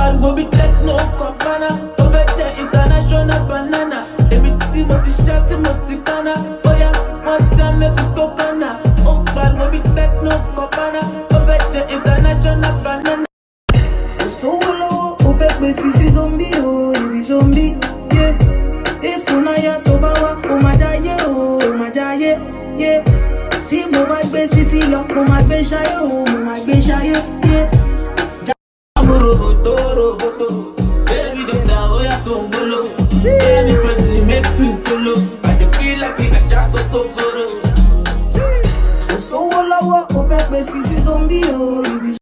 pariwo bí techno cabana. Ó fẹ́ jẹ́ international banana. Èmi tí mo ti ṣá tí mo ti kánná. Bóyá wọ́n dá mẹ́bí tó kánná. Ó pariwo bí techno cabana. Ó fẹ́ jẹ́ international banana. Kò sówó lọ́wọ́, ó fẹ́ pe sisi zombi o, ìrì zombi, yé. Ìfúnnáyà tó bá wá, ó máa jáyé o, ó máa jáyé, yé. Tí mo bá gbé sisi lọ, mo máa gbé ṣayé o, mo máa gbé ṣayé, yé. I'm a roboto, baby doctor, oh yeah, tongolo. Baby person, make me colo. I dey feel like I shot go goro. Kò sówó lọ́wọ́, ó fẹ́ pe sisi zombi o, ìrì